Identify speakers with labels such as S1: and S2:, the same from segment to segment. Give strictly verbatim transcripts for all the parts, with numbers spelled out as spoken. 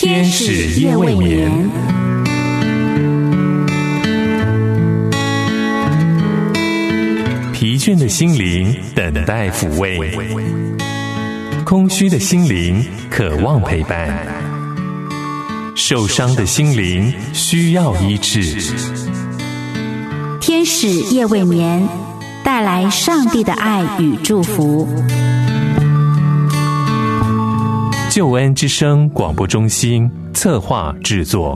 S1: 天使夜未眠。疲倦的心灵等待抚慰，空虚的心灵渴望陪伴，受伤的心灵需要医治。
S2: 天使夜未眠，带来上帝的爱与祝福。
S1: 救恩之声广播中心策划制作。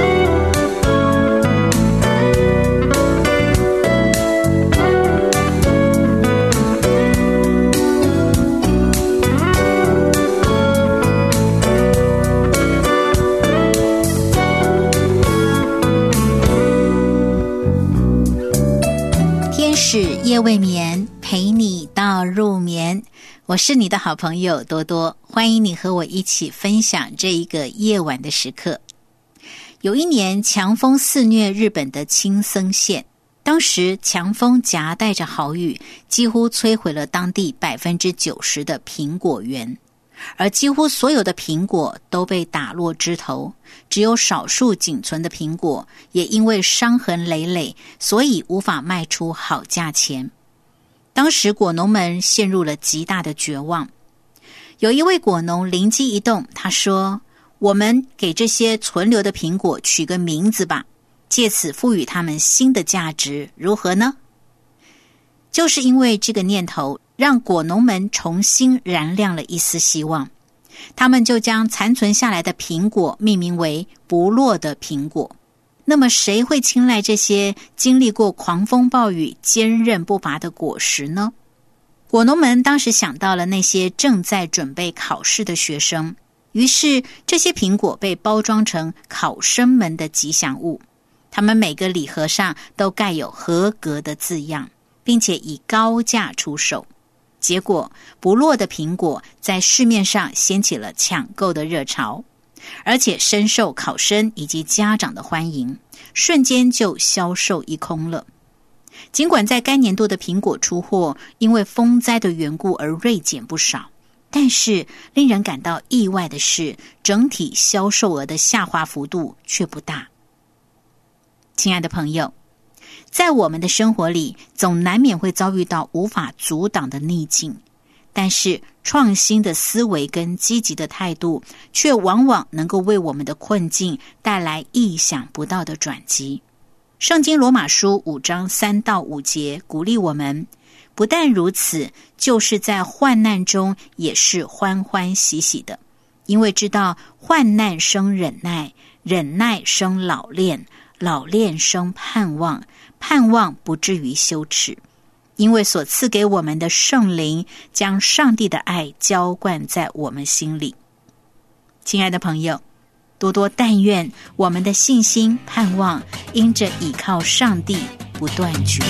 S2: 天使夜未眠，陪你到入眠。我是你的好朋友多多，欢迎你和我一起分享这一个夜晚的时刻。有一年强风肆虐日本的青森县，当时强风夹带着豪雨，几乎摧毁了当地 百分之九十 的苹果园，而几乎所有的苹果都被打落枝头，只有少数仅存的苹果也因为伤痕累累，所以无法卖出好价钱。当时果农们陷入了极大的绝望。有一位果农灵机一动，他说，我们给这些存留的苹果取个名字吧，借此赋予它们新的价值，如何呢？就是因为这个念头，让果农们重新燃亮了一丝希望。他们就将残存下来的苹果命名为不落的苹果。那么谁会青睐这些经历过狂风暴雨坚韧不拔的果实呢？果农们当时想到了那些正在准备考试的学生，于是这些苹果被包装成考生们的吉祥物，他们每个礼盒上都盖有合格的字样，并且以高价出售。结果不落的苹果在市面上掀起了抢购的热潮，而且深受考生以及家长的欢迎，瞬间就销售一空了。尽管在该年度的苹果出货因为风灾的缘故而锐减不少，但是令人感到意外的是，整体销售额的下滑幅度却不大。亲爱的朋友，在我们的生活里，总难免会遭遇到无法阻挡的逆境，但是创新的思维跟积极的态度，却往往能够为我们的困境带来意想不到的转机。圣经罗马书五章三到五节鼓励我们，不但如此，就是在患难中也是欢欢喜喜的，因为知道患难生忍耐，忍耐生老练，老练生盼望，盼望不至于羞耻。因为所赐给我们的圣灵将上帝的爱浇灌在我们心里。亲爱的朋友，多多但愿我们的信心盼望因着倚靠上帝不断绝。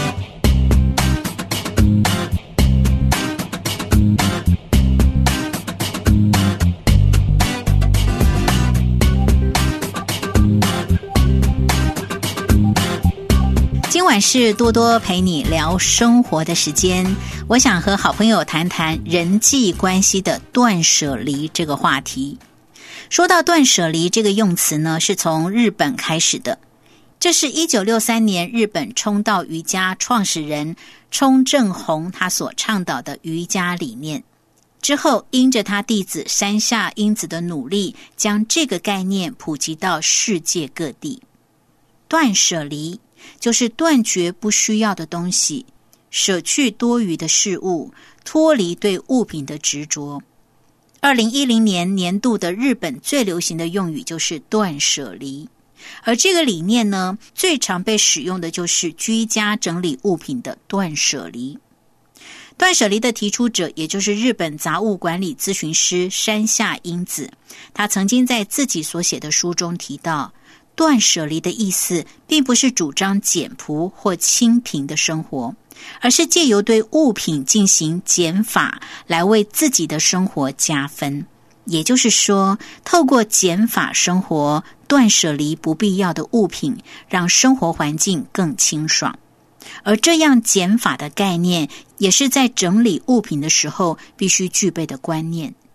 S2: 今晚是多多陪你聊生活的时间，我想和好朋友谈谈人际关系的断舍离这个话题。说到断舍离这个用词呢，是从日本开始的。这是一九六三年日本冲道瑜伽创始人冲正弘他所倡导的瑜伽理念。之后因着他弟子山下英子的努力，将这个概念普及到世界各地。断舍离就是断绝不需要的东西，舍去多余的事物，脱离对物品的执着。二零一零年年度的日本最流行的用语就是断舍离，而这个理念呢，最常被使用的就是居家整理物品的断舍离。断舍离的提出者，也就是日本杂物管理咨询师山下英子，他曾经在自己所写的书中提到，断舍离的意思并不是主张简朴或清贫的生活，而是借由对物品进行减法来为自己的生活加分。也就是说，透过减法生活，断舍离不必要的物品，让生活环境更清爽。而这样减法的概念，也是在整理物品的时候必须具备的观念。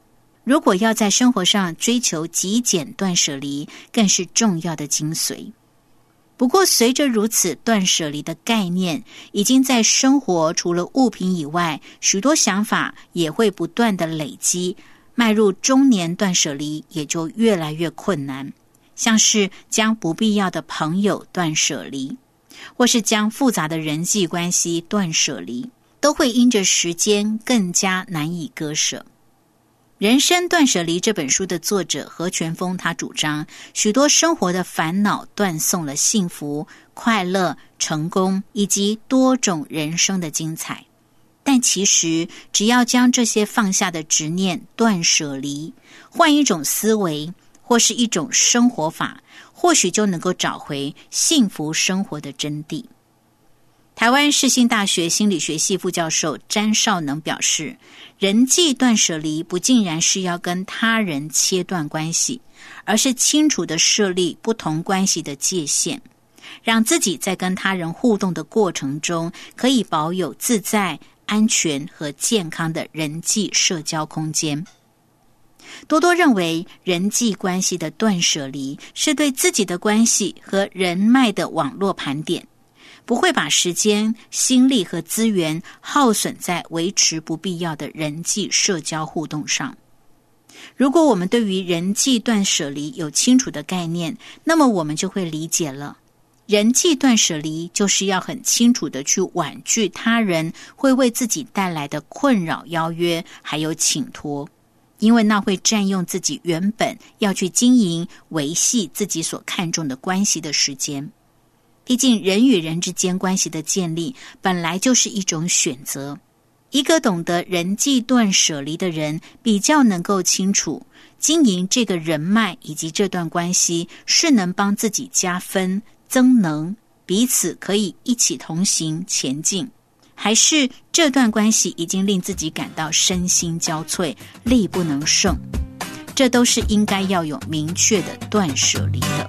S2: 如果要在生活上追求极简断舍离，更是重要的精髓。不过随着如此断舍离的概念已经在生活除了物品以外，许多想法也会不断的累积，迈入中年断舍离也就越来越困难，像是将不必要的朋友断舍离，或是将复杂的人际关系断舍离，都会因着时间更加难以割舍。人生断舍离这本书的作者何全峰，他主张许多生活的烦恼断送了幸福、快乐、成功以及多种人生的精彩。但其实只要将这些放下的执念断舍离，换一种思维或是一种生活法，或许就能够找回幸福生活的真谛。台湾世新大学心理学系副教授詹绍能表示，人际断舍离不尽然是要跟他人切断关系，而是清楚地设立不同关系的界限，让自己在跟他人互动的过程中可以保有自在、安全和健康的人际社交空间。多多认为，人际关系的断舍离是对自己的关系和人脉的网络盘点，不会把时间、心力和资源耗损在维持不必要的人际社交互动上。如果我们对于人际断舍离有清楚的概念，那么我们就会理解了，人际断舍离就是要很清楚的去婉拒他人会为自己带来的困扰邀约，还有请托，因为那会占用自己原本要去经营、维系自己所看重的关系的时间。毕竟人与人之间关系的建立本来就是一种选择，一个懂得人际断舍离的人比较能够清楚经营这个人脉以及这段关系是能帮自己加分增能，彼此可以一起同行前进，还是这段关系已经令自己感到身心交瘁，力不能胜。这都是应该要有明确的断舍离的。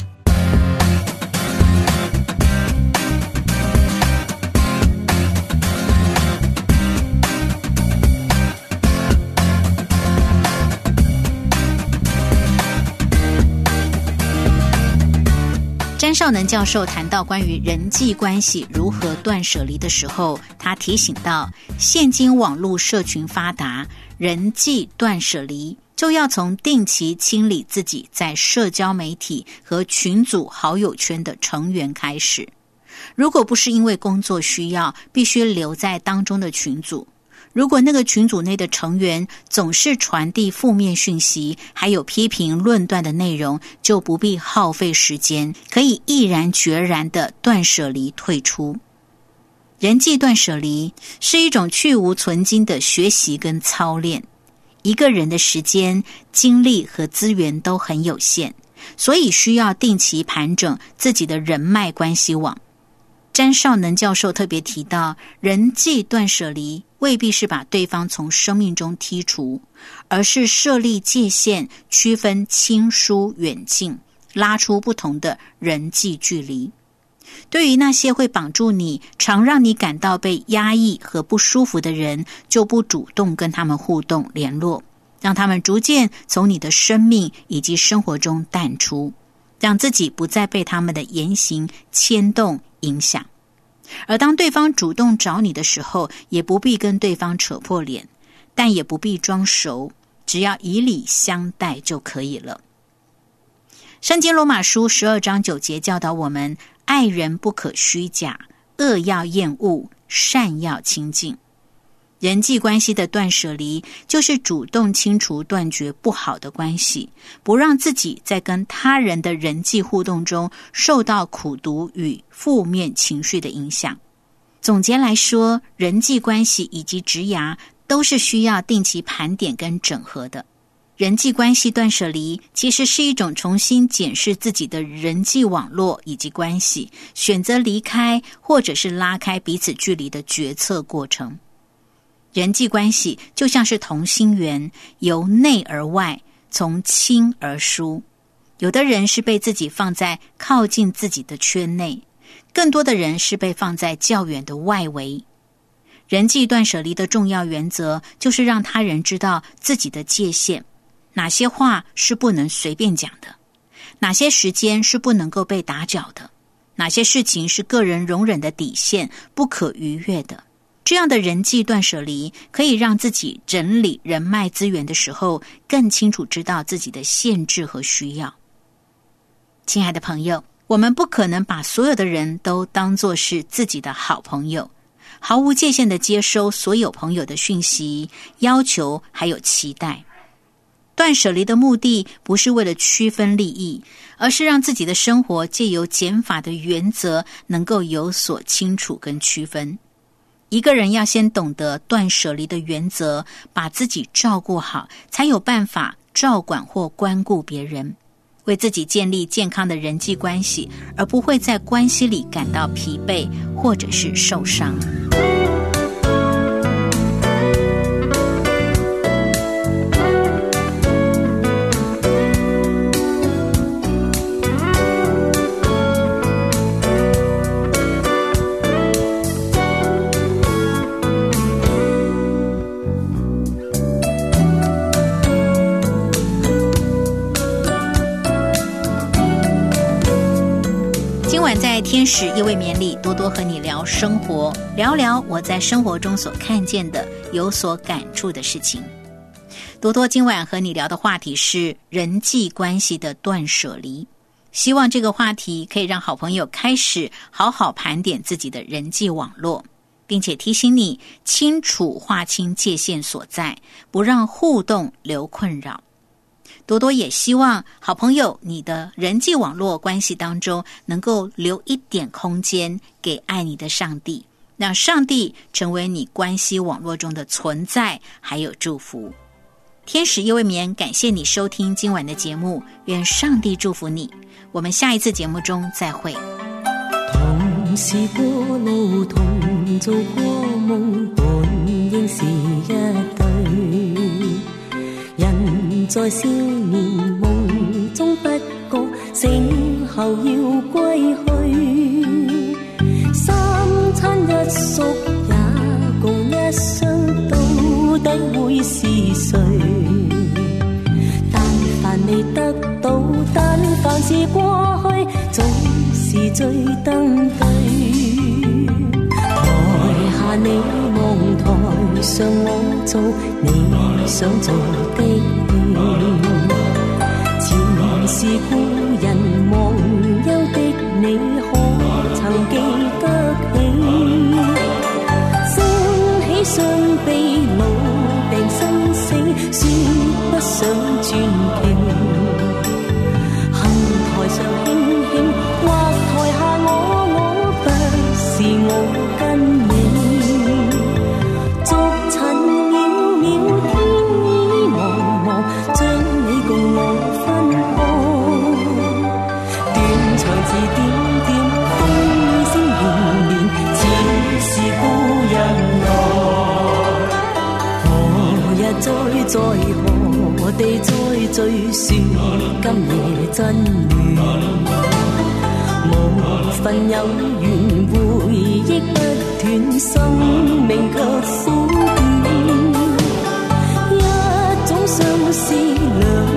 S2: 詹绍能教授谈到关于人际关系如何断舍离的时候，他提醒到，现今网络社群发达，人际断舍离就要从定期清理自己在社交媒体和群组好友圈的成员开始。如果不是因为工作需要必须留在当中的群组，如果那个群组内的成员总是传递负面讯息，还有批评论断的内容，就不必耗费时间，可以毅然决然的断舍离退出。人际断舍离是一种去无存菁的学习跟操练。一个人的时间、精力和资源都很有限，所以需要定期盘整自己的人脉关系网。詹绍能教授特别提到，人际断舍离未必是把对方从生命中剔除，而是设立界限，区分亲疏远近，拉出不同的人际距离。对于那些会绑住你，常让你感到被压抑和不舒服的人，就不主动跟他们互动联络，让他们逐渐从你的生命以及生活中淡出，让自己不再被他们的言行牵动影响。而当对方主动找你的时候，也不必跟对方扯破脸，但也不必装熟，只要以礼相待就可以了。圣经罗马书十二章九节教导我们，爱人不可虚假，恶要厌恶，善要亲近。人际关系的断舍离，就是主动清除断绝不好的关系，不让自己在跟他人的人际互动中受到苦毒与负面情绪的影响。总结来说，人际关系以及职涯都是需要定期盘点跟整合的。人际关系断舍离其实是一种重新检视自己的人际网络以及关系，选择离开或者是拉开彼此距离的决策过程。人际关系就像是同心圆，由内而外，从亲而疏。有的人是被自己放在靠近自己的圈内，更多的人是被放在较远的外围。人际断舍离的重要原则就是让他人知道自己的界限， 哪些话是不能随便讲的，哪些时间是不能够被打搅的，哪些事情是个人容忍的底线，不可逾越的。这样的人际断舍离可以让自己整理人脉资源的时候，更清楚知道自己的限制和需要。亲爱的朋友，我们不可能把所有的人都当作是自己的好朋友，毫无界限地接收所有朋友的讯息、要求还有期待。断舍离的目的不是为了区分利益，而是让自己的生活借由减法的原则能够有所清楚跟区分。一个人要先懂得断舍离的原则，把自己照顾好，才有办法照管或关顾别人，为自己建立健康的人际关系，而不会在关系里感到疲惫或者是受伤。在天使夜未眠里，多多和你聊生活，聊聊我在生活中所看见的、有所感触的事情。多多今晚和你聊的话题是人际关系的断舍离，希望这个话题可以让好朋友开始好好盘点自己的人际网络，并且提醒你清楚划清界限所在，不让互动留困扰。多多也希望好朋友你的人际网络关系当中能够留一点空间给爱你的上帝，让上帝成为你关系网络中的存在还有祝福。天使夜未眠，感谢你收听今晚的节目，愿上帝祝福你，我们下一次节目中再会。
S3: 同是過路，同做過夢，本應是一對，人在少年夢中不覺醒後要歸去，三餐一宿也共一生，到底會是誰？但凡未得到，但凡是過去，總是最登對。台下你望，台上我做你想做的戲，前是故人忘憂的你，可曾記得起？升起雙臂，老病生死，說不上傳奇。恨台上輕輕，或台下我，我不是我跟你。再在何地再敘述今夜真亂，無份有緣回憶不斷，生命卻苦短，一種相思兩